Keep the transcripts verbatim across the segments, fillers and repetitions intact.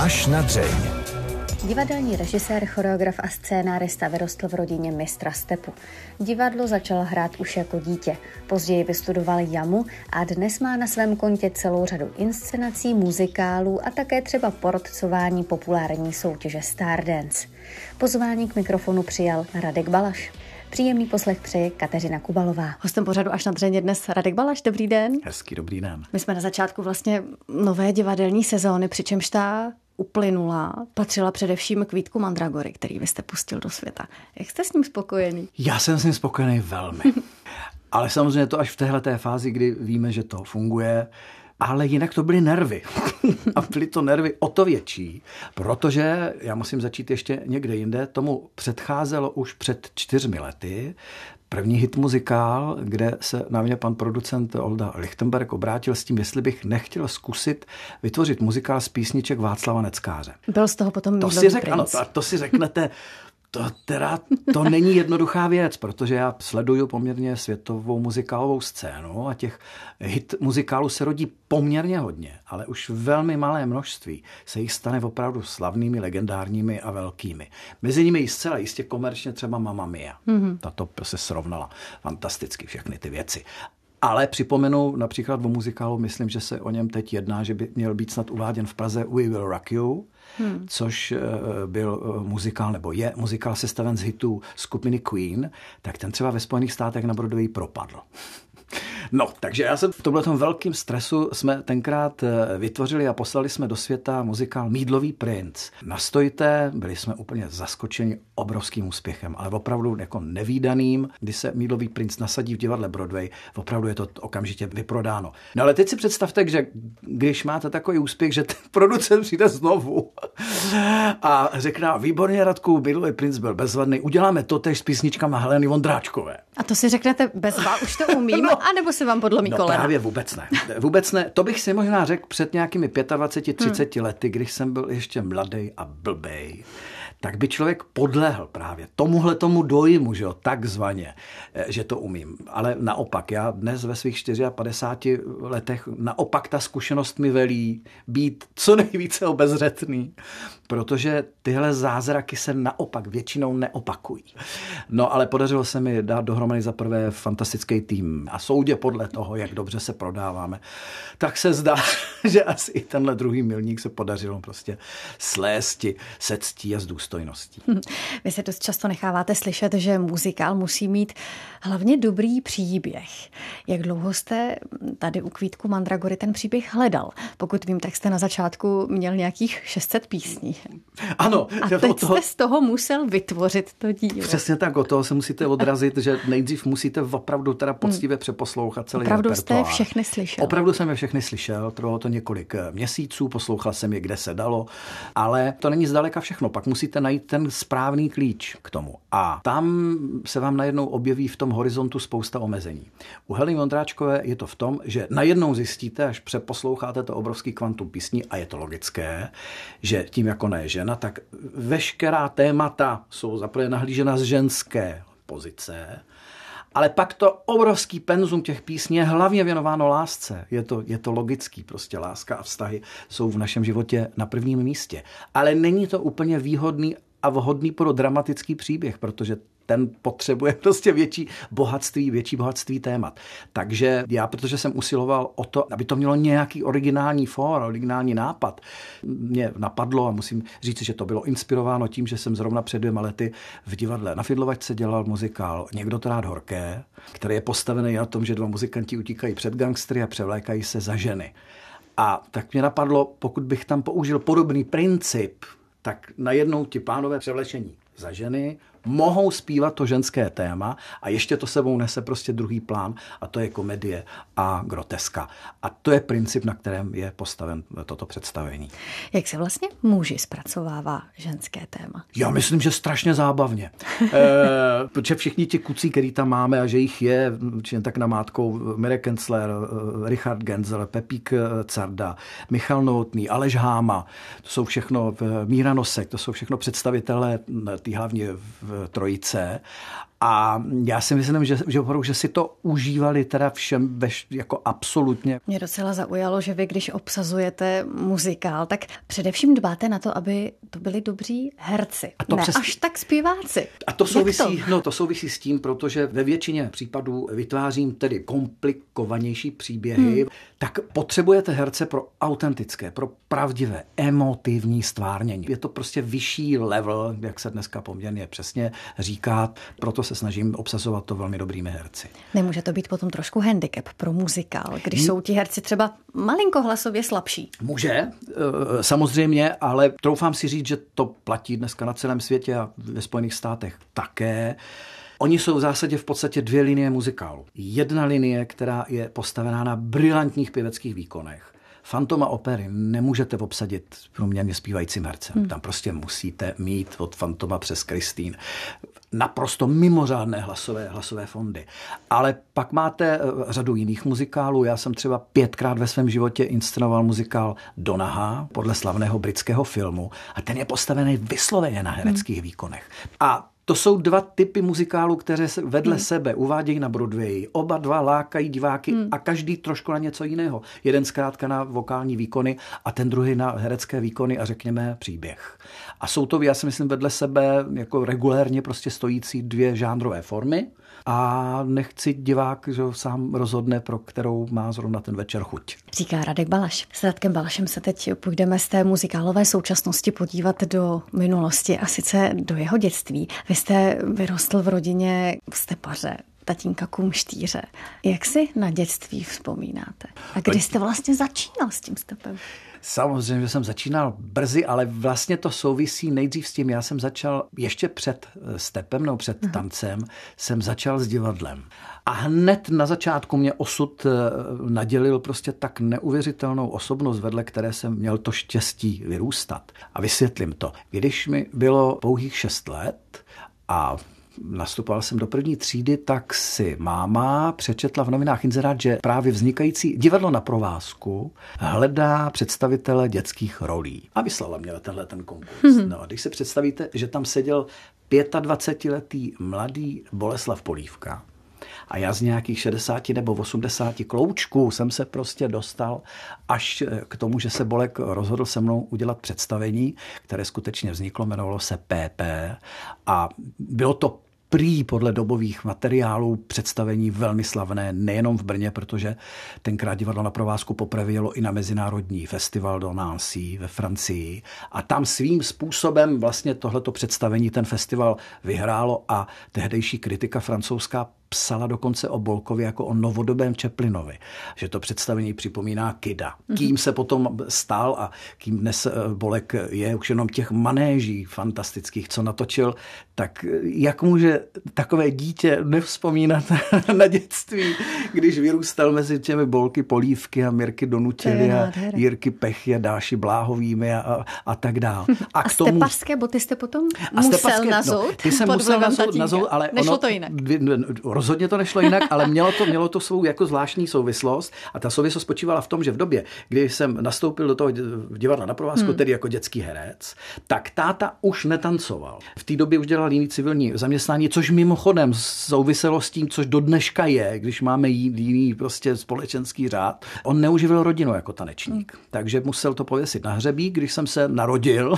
Až na dřeň. Divadelní režisér, choreograf a scénárista vyrostl v rodině mistra stepu. Divadlo začal hrát už jako dítě. Později vystudoval jamu a dnes má na svém kontě celou řadu inscenací, muzikálů a také třeba porotcování populární soutěže Stardance. Pozvání k mikrofonu přijal Radek Balaš. Příjemný poslech přeje Kateřina Kubalová. Hostem pořadu Až na dřeň je dnes Radek Balaš. Dobrý den. Hezký dobrý den. My jsme na začátku vlastně nové divadelní sezóny, přičemž ta uplynula patřila především k Vítku Mandragory, který vy jste pustil do světa. Jak jste s ním spokojený? Já jsem s ním spokojený velmi. Ale samozřejmě to až v téhleté fázi, kdy víme, že to funguje. Ale jinak to byly nervy. A byly to nervy o to větší, protože, já musím začít ještě někde jinde, tomu předcházelo už před čtyřmi lety první hit muzikál, kde se na mě pan producent Olda Lichtenberg obrátil s tím, jestli bych nechtěl zkusit vytvořit muzikál z písniček Václava Neckáře. Byl z toho potom to si řek, ano, to, to si řeknete, to teda to není jednoduchá věc, protože já sleduju poměrně světovou muzikálovou scénu a těch hit muzikálů se rodí poměrně hodně, ale už velmi malé množství se jich stane opravdu slavnými, legendárními a velkými. Mezi nimi i zcela jistě komerčně třeba Mamma Mia. Mm-hmm. Tato se srovnala fantasticky všechny ty věci. Ale připomenu například o muzikálu, myslím, že se o něm teď jedná, že by měl být snad uváděn v Praze We Will Rock You, hmm. což byl muzikál, nebo je muzikál sestaven z hitů skupiny Queen, tak ten třeba ve Spojených státech na Broadway propadl. No, takže já jsem v tomhletom velkým stresu jsme tenkrát vytvořili a poslali jsme do světa muzikál Mýdlový princ. Nastojité, byli jsme úplně zaskočeni obrovským úspěchem, ale opravdu jako nevídaným, kdy se Mýdlový princ nasadí v divadle Broadway, opravdu je to okamžitě vyprodáno. No ale teď si představte, že když máte takový úspěch, že ten producent přijde znovu a řekne, výborně Radku, Mýdlový princ byl bezvadný, uděláme to tež s písničkama Heleny Vondráčkové. A to si řeknete bezva, už to umím, no, anebo se vám podlomí no, kolena? Právě vůbec ne. Vůbec ne. To bych si možná řekl před nějakými dvaceti pěti třiceti hmm. lety, když jsem byl ještě mladý a blbej. Tak by člověk podlehl právě tomuhle tomu dojmu, že jo, takzvaně, že to umím. Ale naopak, já dnes ve svých padesáti čtyřech letech naopak ta zkušenost mi velí být co nejvíce obezřetný, protože tyhle zázraky se naopak většinou neopakují. No ale podařilo se mi dát dohromady za prvé fantastický tým a soudě podle toho, jak dobře se prodáváme, tak se zdá, že asi i tenhle druhý milník se podařilo prostě slézti se ctí a s důstojností. Vy se dost často necháváte slyšet, že muzikál musí mít hlavně dobrý příběh. Jak dlouho jste tady u Vítku Mandragory ten příběh hledal? Pokud vím, tak jste na začátku měl nějakých šest set písní. Ano. A teď toho... jste z toho musel vytvořit to dílo. Přesně tak, od toho se musíte odrazit, že nejdřív musíte opravdu teda poctivě hmm. přeposlouchat celý opravdu repertoár. Opravdu jste všechny slyšel. Opravdu jsem je všechny slyšel, trvalo to několik měsíců, poslouchal jsem je, kde se dalo, ale to není zdaleka všechno. Pak musíte najít ten správný klíč k tomu. A tam se vám najednou objeví v tom horizontu spousta omezení. U Heleny Vondráčkové je to v tom, že najednou zjistíte, až přeposloucháte to obrovský kvantum písní, a je to logické, že tím, jak ona je žena, tak veškerá témata jsou zaprvé nahlížena z ženské pozice, ale pak to obrovský penzum těch písní je hlavně věnováno lásce. Je to, je to logický, prostě láska a vztahy jsou v našem životě na prvním místě. Ale není to úplně výhodný a vhodný pro dramatický příběh, protože ten potřebuje prostě větší bohatství, větší bohatství témat. Takže já, protože jsem usiloval o to, aby to mělo nějaký originální fór, originální nápad, mě napadlo a musím říct, že to bylo inspirováno tím, že jsem zrovna před dvěma lety v divadle na Fidlovačce dělal muzikál Někdo to rád horké, který je postavený na tom, že dva muzikanti utíkají před gangstry a převlékají se za ženy. A tak mě napadlo, pokud bych tam použil podobný princip, tak najednou ti pánové převlečení za ženy mohou zpívat to ženské téma a ještě to sebou nese prostě druhý plán a to je komedie a groteska. A to je princip, na kterém je postaven toto představení. Jak se vlastně muži zpracovává ženské téma? Já myslím, že strašně zábavně. e, protože všichni ti kucí, který tam máme a že jich je, či jen tak namátkou Mirek Kenzler, Richard Genzel, Pepík Carda, Michal Novotný, Aleš Háma, to jsou všechno Míra Nosek, to jsou všechno představitelé té hlavně v trojice A já si myslím, že, že, že si to užívali teda všem veš, jako absolutně. Mě docela zaujalo, že vy, když obsazujete muzikál, tak především dbáte na to, aby to byli dobří herci. A to ne přes... až tak zpěváci. A to souvisí, to? No, to souvisí s tím, protože ve většině případů vytvářím tedy komplikovanější příběhy, hmm. tak potřebujete herce pro autentické, pro pravdivé, emotivní stvárnění. Je to prostě vyšší level, jak se dneska poměrně přesně říká, proto se snažím obsazovat to velmi dobrými herci. Nemůže to být potom trošku handicap pro muzikál, když hmm. jsou ti herci třeba malinko hlasově slabší? Může, samozřejmě, ale troufám si říct, že to platí dneska na celém světě a ve Spojených státech také. Oni jsou v zásadě v podstatě dvě linie muzikálu. Jedna linie, která je postavená na brilantních pěveckých výkonech. Fantoma opery nemůžete obsadit průměrně zpívajícím hercem. Hmm. Tam prostě musíte mít od Fantoma přes Kristýn naprosto mimořádné hlasové, hlasové fondy. Ale pak máte řadu jiných muzikálů. Já jsem třeba pětkrát ve svém životě inscenoval muzikál Donaha podle slavného britského filmu a ten je postavený vysloveně na hereckých hmm. výkonech. A to jsou dva typy muzikálů, které se vedle hmm. sebe uvádějí na Broadwayi. Oba dva lákají diváky hmm. a každý trošku na něco jiného. Jeden zkrátka na vokální výkony a ten druhý na herecké výkony a řekněme příběh. A jsou to, já si myslím, vedle sebe jako regulérně prostě stojící dvě žánrové formy a nechci divák, že sám rozhodne, pro kterou má zrovna ten večer chuť. Říká Radek Balaš. S Radkem Balašem se teď půjdeme z té muzikálové současnosti podívat do minulosti a sice do jeho dětství. Vy jste vyrostl v rodině stepaře, tatínka kumštýře. Jak si na dětství vzpomínáte? A kdy jste vlastně začínal s tím stepem? Samozřejmě, že jsem začínal brzy, ale vlastně to souvisí nejdřív s tím. Já jsem začal ještě před stepem, nebo před Aha. tancem, jsem začal s divadlem. A hned na začátku mě osud nadělil prostě tak neuvěřitelnou osobnost, vedle které jsem měl to štěstí vyrůstat. A vysvětlím to. Když mi bylo pouhých šest let a nastupoval jsem do první třídy, tak si máma přečetla v novinách inzerát, že právě vznikající divadlo na provázku hledá představitele dětských rolí. A vyslala mě na tenhle ten konkurs. Mm-hmm. No, když se představíte, že tam seděl dvacetiletý mladý Boleslav Polívka a já z nějakých šedesáti nebo osmdesáti kloučků jsem se prostě dostal až k tomu, že se Bolek rozhodl se mnou udělat představení, které skutečně vzniklo, jmenovalo se P P a bylo to prý podle dobových materiálů představení velmi slavné nejenom v Brně, protože tenkrát divadlo na provázku poprvé jelo i na mezinárodní festival do Nancy ve Francii a tam svým způsobem vlastně tohleto představení ten festival vyhrálo a tehdejší kritika francouzská psala dokonce o Bolkovi jako o novodobém Chaplinovi, že to představení připomíná Kida. Kým se potom stal a kým dnes Bolek je, už jenom těch manéží fantastických, co natočil, tak jak může takové dítě nevzpomínat na dětství, když vyrůstal mezi těmi Bolky Polívky a Mirky Donutily a Jirky Pechy a Dáši Bláhovými a, a, a tak dál. A, a k tomu... stepařské boty jste potom a musel nazout? No, ty jsem musel nazout, nazout, ale nešlo ono, to jinak. Rozhodně to nešlo jinak, ale mělo to, mělo to svou jako zvláštní souvislost a ta souvislost spočívala v tom, že v době, kdy jsem nastoupil do toho divadla na provázku, hmm. tedy jako dětský herec, tak táta už netancoval. V té době už dělal jiný civilní zaměstnání, což mimochodem souviselo s tím, což do dneška je, když máme jiný prostě společenský řád. On neuživil rodinu jako tanečník, hmm. takže musel to pověsit na hřebík, když jsem se narodil,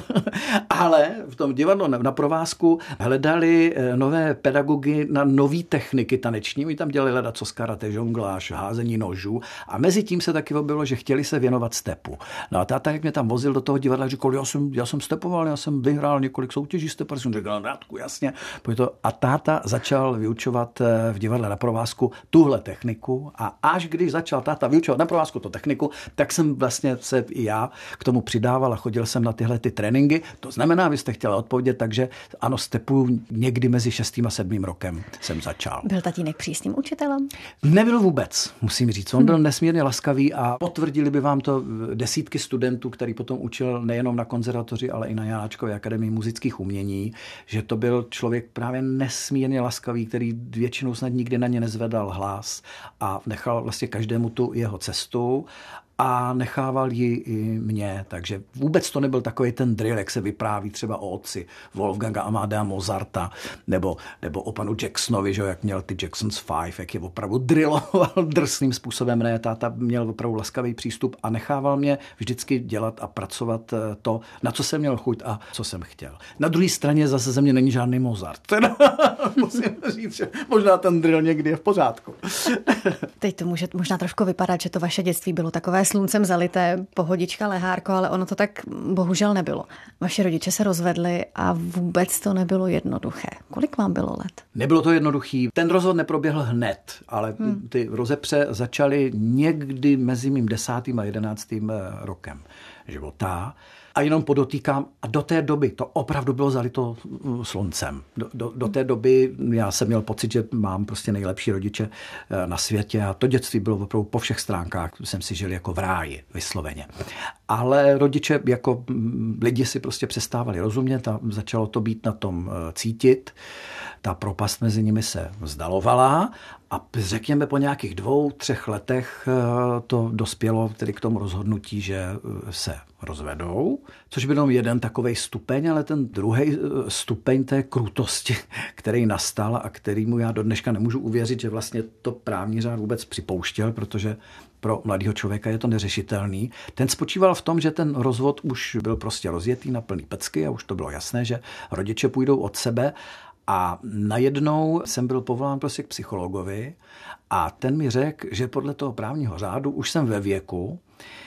ale v tom divadlu na provázku hledali nové pedagogy na nový techniky taneční. Oni tam dělali ledacos karate, žongláž, házení nožů a mezi tím se taky objevilo, že chtěli se věnovat stepu. No a táta, jak mě tam vozil do toho divadla, říkal, já jsem, já jsem stepoval, já jsem vyhrál několik soutěží stepařů, jsem říkal, Radku, jasně. A táta začal vyučovat v divadle na provázku tuhle techniku a až když začal táta vyučovat na provázku tu techniku, tak jsem vlastně se i já k tomu přidával a chodil jsem na tyhle ty tréninky. To znamená, vy jste chtěla odpovědět, takže ano, stepu někdy mezi šestým a sedmým rokem jsem začal. Byl tatínek přísným učitelem? Nebyl vůbec, musím říct. On byl nesmírně laskavý a potvrdili by vám to desítky studentů, který potom učil nejenom na konzervatoři, ale i na Janáčkově akademii muzických umění, že to byl člověk právě nesmírně laskavý, který většinou snad nikdy na ně nezvedal hlas a nechal vlastně každému tu jeho cestu. a nechával ji i mě, takže vůbec to nebyl takový ten drill, jak se vypráví třeba o otci Wolfganga Amadea Mozarta, nebo, nebo o panu Jacksonovi, že jak měl ty Jackson's Five, jak je opravdu drilloval drsným způsobem. Ne, táta měl opravdu laskavý přístup a nechával mě vždycky dělat a pracovat to, na co jsem měl chuť a co jsem chtěl. Na druhé straně zase ze mě není žádný Mozart. Teda musím říct, že možná ten drill někdy je v pořádku. Teď to může možná trošku vypadat, že to vaše dětství bylo takové sluncem zalité, pohodička, lehárko, ale ono to tak bohužel nebylo. Vaši rodiče se rozvedli a vůbec to nebylo jednoduché. Kolik vám bylo let? Nebylo to jednoduchý. Ten rozvod neproběhl hned, ale hmm. ty rozepře začaly někdy mezi mým desátým a jedenáctým rokem života. A jenom podotýkám, a do té doby to opravdu bylo zalito sluncem. Do, do, do té doby já jsem měl pocit, že mám prostě nejlepší rodiče na světě a to dětství bylo opravdu po všech stránkách. Jsem si žil jako v ráji, vysloveně. Ale rodiče jako lidi si prostě přestávali rozumět a začalo to být na tom cítit. Ta propast mezi nimi se vzdalovala a řekněme po nějakých dvou, třech letech to dospělo tedy k tomu rozhodnutí, že se rozvedou, což byl jenom jeden takovej stupeň, ale ten druhý stupeň té krutosti, který nastal a kterýmu já do dneška nemůžu uvěřit, že vlastně to právní řád vůbec připouštěl, protože pro mladého člověka je to neřešitelný. Ten spočíval v tom, že ten rozvod už byl prostě rozjetý na plný pecky a už to bylo jasné, že rodiče půjdou od sebe. A najednou jsem byl povolán prostě k psychologovi a ten mi řekl, že podle toho právního řádu už jsem ve věku,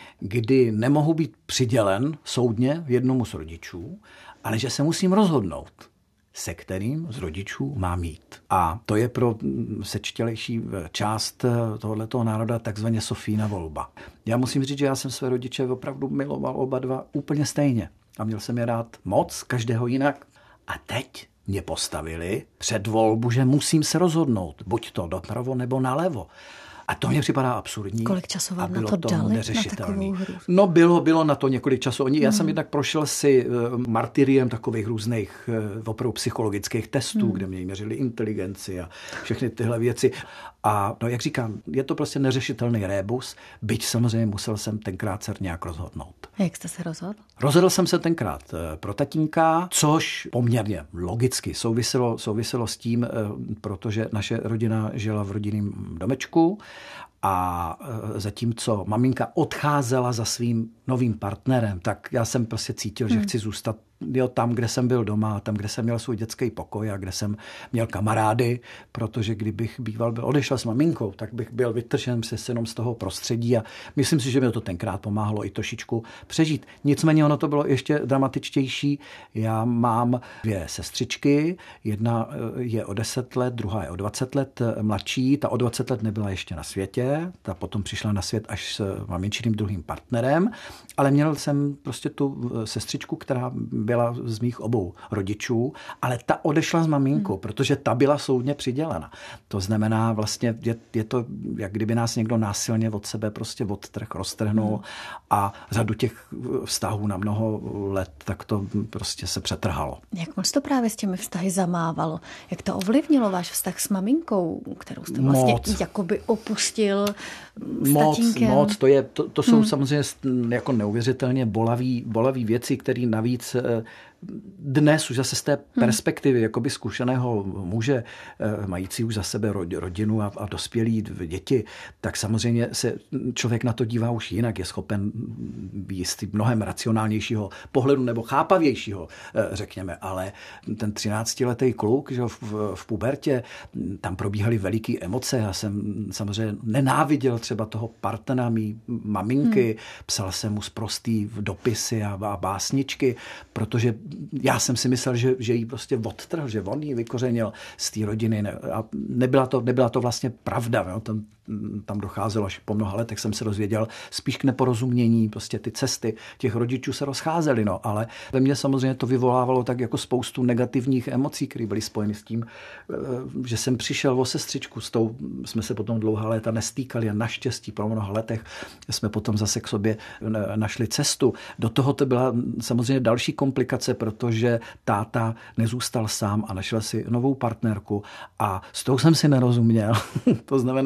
kdy nemohu být přidělen soudně jednomu z rodičů, ale že se musím rozhodnout, se kterým z rodičů mám jít. A to je pro sečtělejší část tohoto národa takzvaně Sofína volba. Já musím říct, že já jsem své rodiče opravdu miloval oba dva úplně stejně. A měl jsem je rád moc, každého jinak. A teď mě postavili před volbu, že musím se rozhodnout, buď to dopravo nebo nalevo. A to mě připadá absurdní. Kolik času vám na to dali, neřešitelný. Na takovou hru? No bylo, bylo na to několik času. Oni, hmm. Já jsem jednak prošel si martyriem takových různých opravdu psychologických testů, hmm. kde mě měřili inteligenci a všechny tyhle věci. A no, jak říkám, je to prostě neřešitelný rébus, byť samozřejmě musel jsem tenkrát se nějak rozhodnout. Jak jste se rozhodl? Rozhodl jsem se tenkrát pro tatínka, což poměrně logicky souviselo, souviselo s tím, protože naše rodina žila v rodinném domečku a zatímco maminka odcházela za svým novým partnerem, tak já jsem prostě cítil, hmm. že chci zůstat jo, tam, kde jsem byl doma, tam, kde jsem měl svůj dětský pokoj a kde jsem měl kamarády, protože kdybych býval byl odešel s maminkou, tak bych byl vytržen přes jenom z toho prostředí a myslím si, že mi to tenkrát pomáhalo i trošičku přežít. Nicméně ono to bylo ještě dramatičtější. Já mám dvě sestřičky, jedna je o deset let, druhá je o dvacet let mladší, ta o dvacet let nebyla ještě na světě, ta potom přišla na svět až s maminčiným druhým partnerem, ale měl jsem prostě tu sestřičku, která byla z mých obou rodičů, ale ta odešla s maminkou, hmm. protože ta byla soudně přidělena. To znamená vlastně, je, je to, jak kdyby nás někdo násilně od sebe prostě odtrh, roztrhnul hmm. a řadu těch vztahů na mnoho let, tak to prostě se přetrhalo. Jak moc to právě s těmi vztahy zamávalo? Jak to ovlivnilo váš vztah s maminkou, kterou jste vlastně moc. jakoby opustil s moc, tatínkem? Moc, to, je, to, to jsou hmm. samozřejmě jako neuvěřitelně bolavý, bolavý věci, které navíc dnes už zase z té perspektivy jakoby zkušeného muže, mající už za sebe rodinu a, a dospělí děti, tak samozřejmě se člověk na to dívá už jinak, je schopen jistý mnohem racionálnějšího pohledu nebo chápavějšího, řekněme, ale ten třináctiletý kluk, že v, v pubertě, tam probíhaly veliké emoce, já jsem samozřejmě nenáviděl třeba toho partnera mý maminky, hmm. psal jsem mu sprostý dopisy a, a básničky, protože já jsem si myslel, že, že jí prostě odtrhl, že on jí vykořenil z té rodiny a nebyla to, nebyla to vlastně pravda. Jo? Tam, tam docházelo až po mnoha letech, jsem se dozvěděl spíš k neporozumění, prostě ty cesty těch rodičů se rozcházely, no, ale ve mně samozřejmě to vyvolávalo tak jako spoustu negativních emocí, které byly spojeny s tím, že jsem přišel o sestřičku, s tou jsme se potom dlouhá léta nestýkali a naštěstí po mnoha letech jsme potom zase k sobě našli cestu. Do toho to byla samozřejmě další komplikace, protože táta nezůstal sám a našel si novou partnerku a s tou jsem si nerozuměl. To znamená další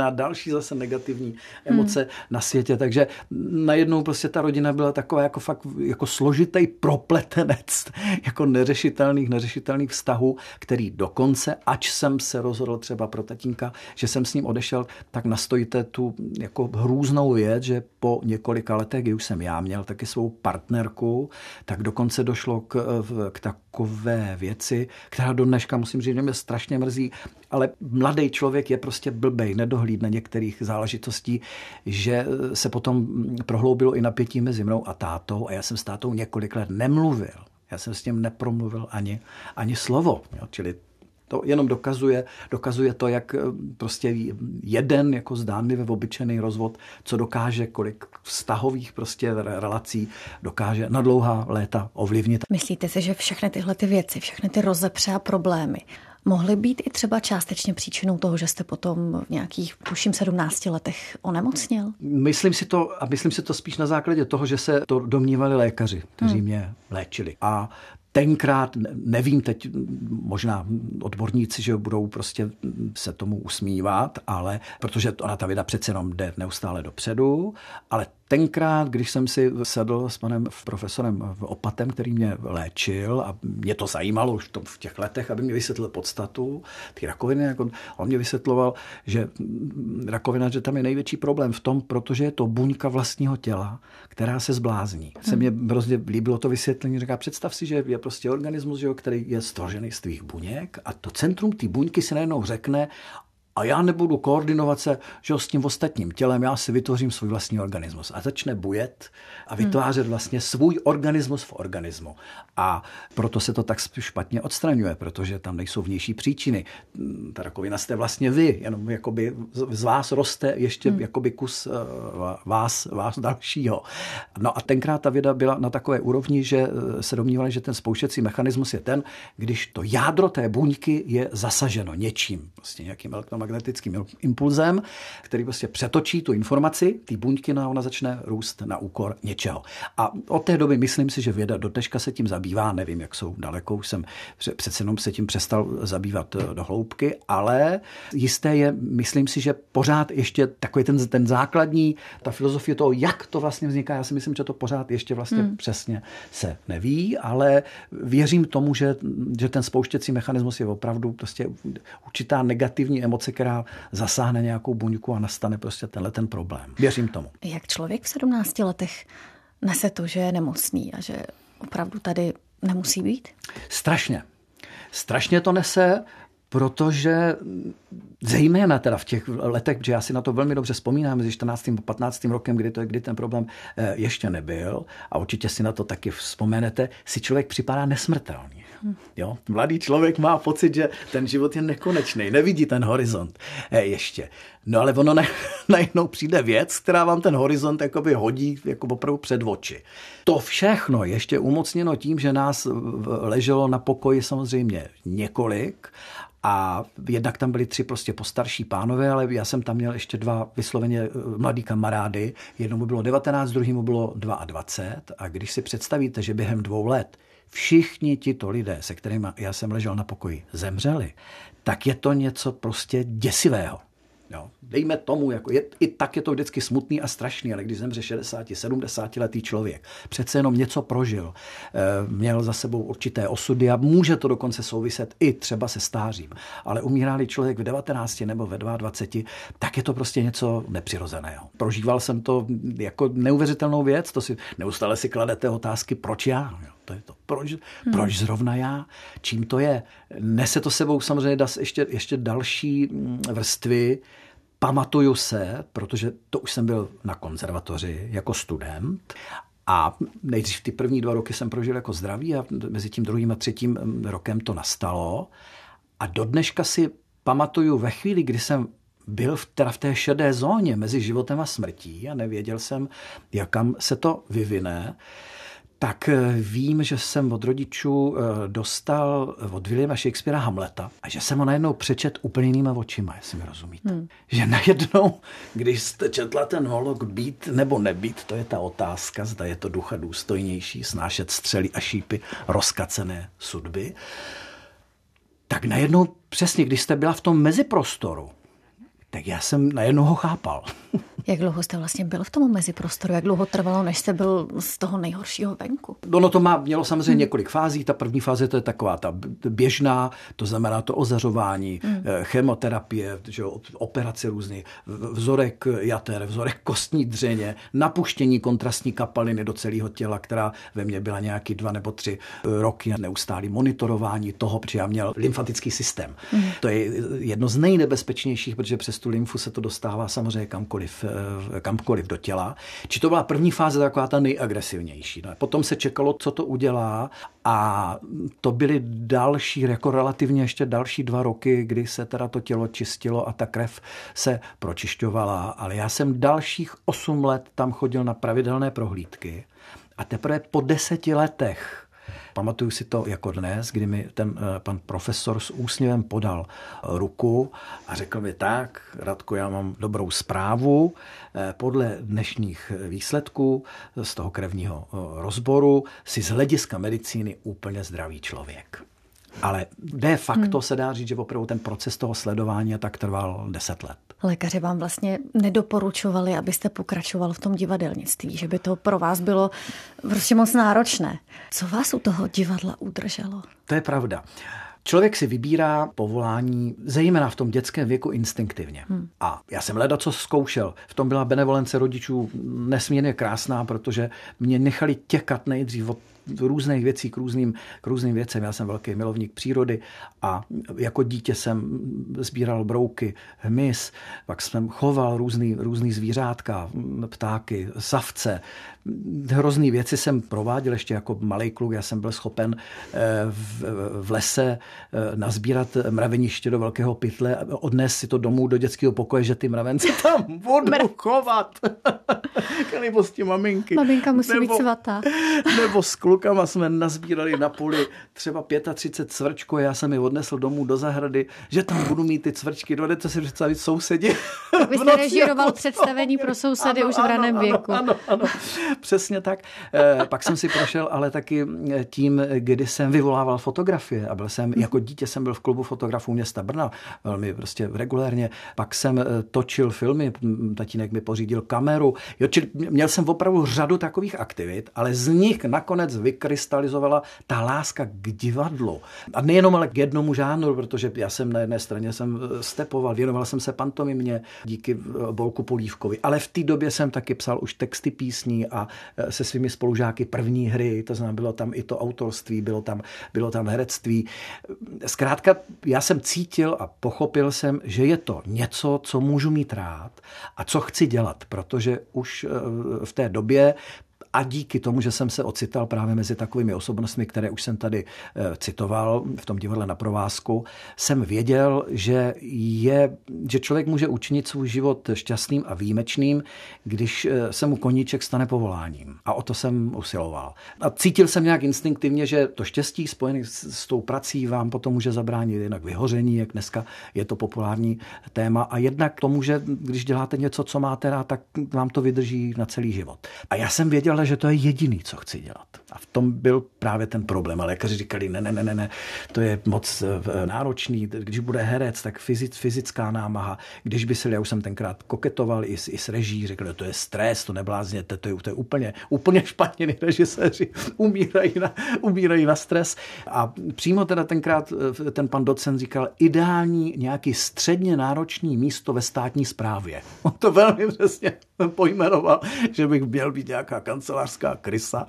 další zase negativní emoce hmm. na světě. Takže najednou prostě ta rodina byla taková jako fakt jako složitý propletenec jako neřešitelných, neřešitelných vztahů, který dokonce, ač jsem se rozhodl třeba pro tatínka, že jsem s ním odešel, tak nastojíte tu jako hrůznou věc, že po několika letech, kdy už jsem já měl taky svou partnerku, tak dokonce došlo k, k takové věci, která do dneška, musím říct, že mě strašně mrzí, ale mladý člověk je prostě blbej, nedohlídne některých záležitostí, že se potom prohloubilo i napětí mezi mnou a tátou a já jsem s tátou několik let nemluvil. Já jsem s ním nepromluvil ani, ani slovo. Jo, čili to jenom dokazuje, dokazuje to, jak prostě jeden jako zdánlivě obyčejný rozvod, co dokáže, kolik vztahových prostě relací dokáže na dlouhá léta ovlivnit. Myslíte si, že všechny tyhle ty věci, všechny ty rozepře a problémy mohly být i třeba částečně příčinou toho, že jste potom v nějakých, tuším, sedmnácti letech onemocněl? Myslím si to, a myslím si to spíš na základě toho, že se to domnívali lékaři, kteří hmm. mě léčili. A tenkrát, nevím teď, možná odborníci, že budou prostě se tomu usmívat, ale protože ona ta věda přece jenom jde neustále dopředu, ale tenkrát, když jsem si sedl s panem profesorem Opatem, který mě léčil a mě to zajímalo už v těch letech, aby mě vysvětlil podstatu ty rakoviny, jako on mě vysvětloval, že rakovina, že tam je největší problém v tom, protože je to buňka vlastního těla, která se zblázní. Hmm. Se mě hrozně líbilo to vysvětlení, říká, představ si, že je prostě organismus, že jo, který je stvořený z tvých buněk a to centrum té buňky si najednou řekne, a já nebudu koordinovat se, že s tím ostatním tělem, já si vytvořím svůj vlastní organismus. A začne bujet a vytvářet vlastně svůj organismus v organismu. A proto se to tak špatně odstraňuje, protože tam nejsou vnější příčiny. Ta rakovina jste vlastně vy, jenom jakoby z vás roste ještě hmm. jakoby kus vás, vás dalšího. No a tenkrát ta věda byla na takové úrovni, že se domnívali, že ten spouštěcí mechanismus je ten, když to jádro té buňky je zasaženo něčím, vlastně nějakým elektromagnetickým impulzem, který prostě přetočí tu informaci, ty buňky, no, ona začne růst na úkor něčeho. A od té doby myslím si, že věda do dneška se tím zabývá, nevím, jak jsou daleko, už jsem přece jenom se tím přestal zabývat do hloubky, ale jisté je, myslím si, že pořád ještě takový ten, ten základní, ta filozofie toho, jak to vlastně vzniká, já si myslím, že to pořád ještě vlastně hmm. přesně se neví, ale věřím tomu, že, že ten spouštěcí mechanismus je opravdu prostě určitá negativní emoce, která zasáhne nějakou buňku a nastane prostě tenhle ten problém. Věřím tomu. Jak člověk v sedmnácti letech nese to, že je nemocný a že opravdu tady nemusí být? Strašně. Strašně to nese, protože zejména teda v těch letech, protože já si na to velmi dobře vzpomínám, mezi čtrnáctým a patnáctým rokem, kdy, to, kdy ten problém ještě nebyl, a určitě si na to taky vzpomenete, si člověk připadá nesmrtelný. Jo? Mladý člověk má pocit, že ten život je nekonečný, nevidí ten horizont ještě. No ale ono ne, najednou přijde věc, která vám ten horizont jakoby hodí jako opravdu před oči. To všechno ještě umocněno tím, že nás leželo na pokoji samozřejmě několik, a jednak tam byli tři prostě postarší pánové, ale já jsem tam měl ještě dva vysloveně mladý kamarády. Jednomu bylo devatenáct, druhému bylo dvacet dva. A když si představíte, že během dvou let všichni tito lidé, se kterými já jsem ležel na pokoji, zemřeli, tak je to něco prostě děsivého. Jo. Dejme tomu, jako je, i tak je to vždycky smutný a strašný, ale když zemře šedesát sedmdesát letý člověk, přece jenom něco prožil, měl za sebou určité osudy a může to dokonce souviset i třeba se stářím. Ale umírá-li člověk v devatenácti nebo ve dvaceti dvou, tak je to prostě něco nepřirozeného. Prožíval jsem to jako neuvěřitelnou věc, to si neustále si kladete otázky, proč já? Jo. To je to. Proč, hmm. proč zrovna já? Čím to je? Nese to sebou samozřejmě ještě, ještě další vrstvy. Pamatuju se, protože to už jsem byl na konzervatoři jako student a nejdřív ty první dva roky jsem prožil jako zdravý a mezi tím druhým a třetím rokem to nastalo. A do dneška si pamatuju ve chvíli, kdy jsem byl v, teda v té šedé zóně mezi životem a smrtí a nevěděl jsem, jakam se to vyvine, tak vím, že jsem od rodičů dostal od Williama Shakespearea Hamleta a že jsem ho najednou přečet úplně jinýma očima, jestli mi rozumíte. Hmm. Že najednou, když jste četla ten monolog být nebo nebýt, to je ta otázka, zda je to ducha důstojnější, snášet střely a šípy rozkacené sudby, tak najednou přesně, když jste byla v tom meziprostoru, tak já jsem najednou ho chápal. Jak dlouho jste vlastně byl v tom meziprostoru? Jak dlouho trvalo, než jste byl z toho nejhoršího venku? Ono to má, mělo samozřejmě hmm. několik fází. Ta první fáze to je taková ta běžná, to znamená to ozařování, hmm. chemoterapie, že, operace různý, vzorek jater, vzorek kostní dřeně, napuštění kontrastní kapaliny do celého těla, která ve mně byla nějaký dva nebo tři roky, neustálý monitorování toho, protože já měl lymfatický systém. Hmm. To je jedno z nejnebezpečnějších, protože přes tu lymfu se to dostává samozřejmě kamkoliv, kamkoliv do těla. Či to byla první fáze taková ta nejagresivnější. No, potom se čekalo, co to udělá, a to byly další, jako relativně ještě další dva roky, kdy se teda to tělo čistilo a ta krev se pročišťovala, ale já jsem dalších osm let tam chodil na pravidelné prohlídky a teprve po deseti letech, pamatuju si to jako dnes, kdy mi ten pan profesor s úsměvem podal ruku a řekl mi tak, Radko, já mám dobrou zprávu. Podle dnešních výsledků z toho krevního rozboru si z hlediska medicíny úplně zdravý člověk. Ale de facto hmm. se dá říct, že opravdu ten proces toho sledování tak trval deset let. Lékaři vám vlastně nedoporučovali, abyste pokračoval v tom divadelnictví, že by to pro vás bylo prostě moc náročné. Co vás u toho divadla udrželo? To je pravda. Člověk si vybírá povolání, zejména v tom dětském věku, instinktivně. Hmm. A já jsem ledacos zkoušel. V tom byla benevolence rodičů nesmírně krásná, protože mě nechali těkat nejdřív od různých věcí k různým, k různým věcem. Já jsem velký milovník přírody a jako dítě jsem sbíral brouky, hmyz, pak jsem choval různý, různý zvířátka, ptáky, savce. Hrozný věci jsem prováděl ještě jako malej kluk. Já jsem byl schopen v, v lese nazbírat mraveniště do velkého pytle a odnést si to domů do dětského pokoje, že ty mravence tam budu chovat. K libosti maminky. Maminka musí nebo, být svatá. Nebo s klukama jsme nazbírali na poli třeba třicet pět cvrčků, já jsem je odnesl domů do zahrady, že tam budu mít ty cvrčky. Dovedete si představit sousedi. Tak vy jste režíroval jako představení pro sousedy ano, už v raném věku. Ano, ano, přesně tak. E, pak jsem si prošel ale taky tím, kdy jsem vyvolával fotografie a byl jsem, jako dítě jsem byl v klubu fotografů města Brna, velmi prostě regulérně. Pak jsem točil filmy, tatínek mi pořídil kameru. Jo, čili měl jsem opravdu řadu takových aktivit, ale z nich nakonec vykrystalizovala ta láska k divadlu. A nejenom ale k jednomu žánru, protože já jsem na jedné straně jsem stepoval, věnoval jsem se pantomimě díky Bolku Polívkovi, ale v té době jsem taky psal už texty písní a se svými spolužáky první hry, to znamená, bylo tam i to autorství, bylo tam, bylo tam herectví. Zkrátka, já jsem cítil a pochopil jsem, že je to něco, co můžu mít rád a co chci dělat, protože už v té době a díky tomu, že jsem se ocital právě mezi takovými osobnostmi, které už jsem tady e, citoval v tom divadle Na provázku, jsem věděl, že, je, že člověk může učinit svůj život šťastným a výjimečným, když e, se mu koníček stane povoláním. A o to jsem usiloval. A cítil jsem nějak instinktivně, že to štěstí spojené s, s tou prací vám potom může zabránit jednak vyhoření, jak dneska je to populární téma, a jednak tomu, že když děláte něco, co máte rád, tak vám to vydrží na celý život. A já jsem věděl, že to je jediný, co chci dělat. A v tom byl právě ten problém. Ale lékaři říkali, ne, ne, ne, ne, to je moc náročný. Když bude herec, tak fyzic, fyzická námaha. Když by se, já už jsem tenkrát koketoval i s, i s reží, řekl, to je stres, to neblázněte, to je, to je úplně, úplně špatně. Režiséři umírají na, umírají na stres. A přímo teda tenkrát ten pan docent říkal, ideální nějaký středně náročný místo ve státní správě. On to velmi přesně pojmenoval, že bych měl být nějaká kancelářská krysa.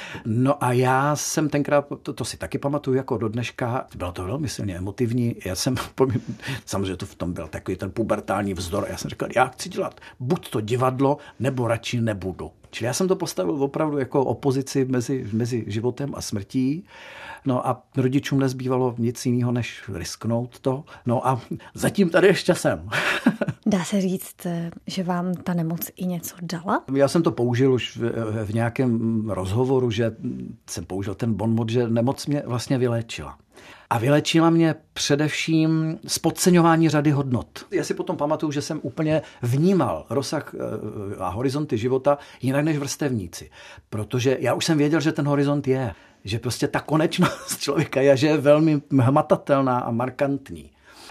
No a já jsem tenkrát, to, to si taky pamatuju jako do dneška, bylo to velmi silně emotivní. Já jsem, samozřejmě to v tom byl takový ten pubertální vzdor. Já jsem říkal, já chci dělat buď to divadlo, nebo radši nebudu. Čili já jsem to postavil opravdu jako opozici mezi, mezi životem a smrtí. No a rodičům nezbývalo nic jiného, než risknout to. No a zatím tady ještě jsem. Dá se říct, že vám ta nemoc i něco dala? Já jsem to použil už v, v nějakém rozhovoru, že jsem použil ten bonmot, že nemoc mě vlastně vyléčila. A vylečila mě především z podceňování řady hodnot. Já si potom pamatuju, že jsem úplně vnímal rozsah a horizonty života jinak než vrstevníci. Protože já už jsem věděl, že ten horizont je. Že prostě ta konečnost člověka je, že je velmi hmatatelná a markantní.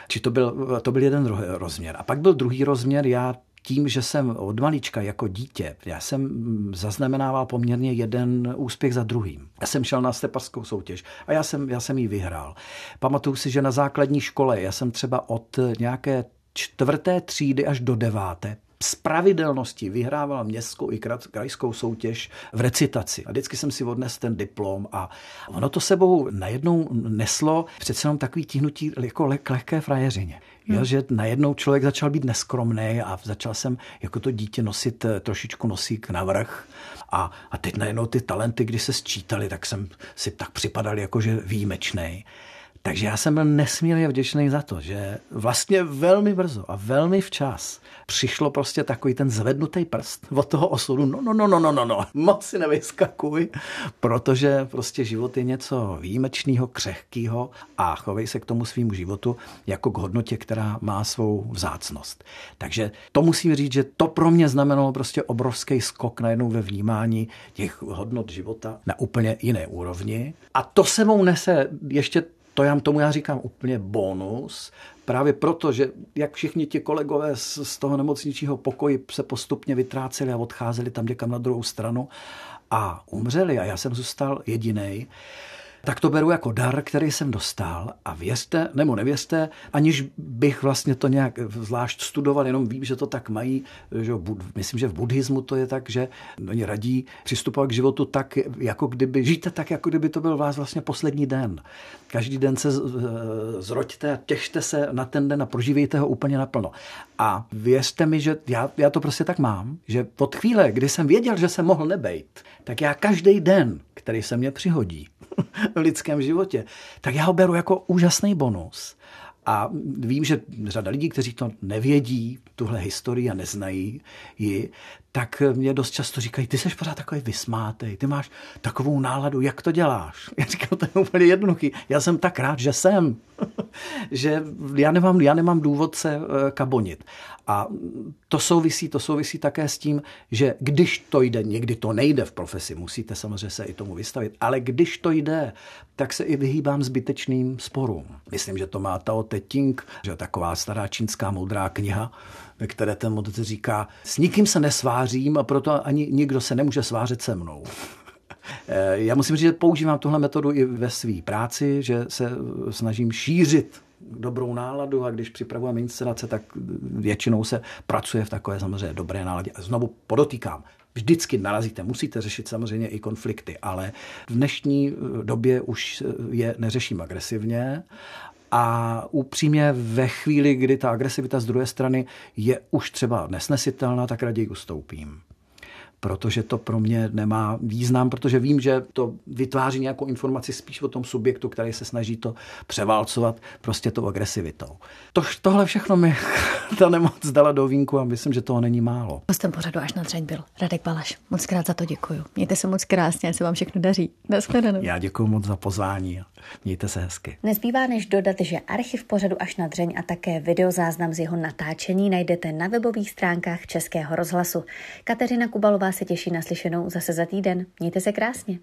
Či to byl, to byl jeden rozměr. A pak byl druhý rozměr, já tím, že jsem od malička jako dítě, já jsem zaznamenával poměrně jeden úspěch za druhým. Já jsem šel na stepařskou soutěž a já jsem, já jsem ji vyhrál. Pamatuju si, že na základní škole, já jsem třeba od nějaké čtvrté třídy až do deváté z pravidelnosti vyhrával městskou i krajskou soutěž v recitaci. A vždycky jsem si odnesl ten diplom a ono to sebou najednou neslo přece jenom takový tíhnutí jako lehké frajeřině. Jo, že najednou člověk začal být neskromný a začal jsem jako to dítě nosit trošičku nosík navrch a, a teď najednou ty talenty, když se sčítali, tak jsem si tak připadal jako, že výjimečnej. Takže já jsem byl nesmírně vděčný za to, že vlastně velmi brzo a velmi včas přišlo prostě takový ten zvednutý prst od toho osudu. No, no, no, no, no, no, no, moc si nevyskakuj, protože prostě život je něco výjimečného, křehkého a chovej se k tomu svýmu životu jako k hodnotě, která má svou vzácnost. Takže to musím říct, že to pro mě znamenalo prostě obrovský skok najednou ve vnímání těch hodnot života na úplně jiné úrovni. A to sebou nese ještě To já tomu já říkám úplně bonus, právě proto, že jak všichni ti kolegové z, z toho nemocničního pokoji se postupně vytráceli a odcházeli tam někam na druhou stranu a umřeli a já jsem zůstal jedinej, tak to beru jako dar, který jsem dostal a věřte, nebo nevěřte, aniž bych vlastně to nějak zvlášť studoval, jenom vím, že to tak mají, že myslím, že v buddhismu to je tak, že oni radí přistupovat k životu tak, jako kdyby, žijte tak, jako kdyby to byl vás vlastně poslední den. Každý den se zroďte, těšte se na ten den a prožívejte ho úplně naplno. A věřte mi, že já, já to prostě tak mám, že od chvíle, kdy jsem věděl, že jsem mohl nebejt, tak já každý den, který se mě přihodí v lidském životě, tak já ho beru jako úžasný bonus. A vím, že řada lidí, kteří to nevědí, tuhle historii a neznají ji, tak mě dost často říkají, ty seš pořád takový vysmátej, ty máš takovou náladu, jak to děláš? Já říkám, to je úplně jednoduchý. Já jsem tak rád, že jsem. že já nemám, já nemám důvod se kabonit. A to souvisí, to souvisí také s tím, že když to jde, někdy to nejde v profesi, musíte samozřejmě se i tomu vystavit, ale když to jde, tak se i vyhýbám zbytečným sporům. Myslím, že to má Tao Te Ching, že taková stará čínská moudrá kniha, ve které ten modlitv říká, s nikým se nesvářím a proto ani nikdo se nemůže svářet se mnou. Já musím říct, že používám tuhle metodu i ve své práci, že se snažím šířit dobrou náladu a když připravujeme inscenace, tak většinou se pracuje v takové samozřejmě dobré náladě. A znovu podotýkám, vždycky narazíte, musíte řešit samozřejmě i konflikty, ale v dnešní době už je neřeším agresivně a upřímně ve chvíli, kdy ta agresivita z druhé strany je už třeba nesnesitelná, tak raději ustoupím. Protože to pro mě nemá význam, protože vím, že to vytváří nějakou informaci spíš o tom subjektu, který se snaží to převálcovat prostě tou agresivitou. To, tohle všechno mi ta nemoc dala do vínku a myslím, že toho není málo. Hostem pořadu Až na dřeň byl Radek Balaš. Moc krát za to děkuju. Mějte se moc krásně, ať se vám všechno daří. Naschledanou. Já děkuju moc za pozvání. Mějte se hezky. Nezbývá než dodat, že archiv pořadu Až na dřeň a také videozáznam z jeho natáčení najdete na webových stránkách Českého rozhlasu. Kateřina Kubalová se těší na slyšenou zase za týden. Mějte se krásně.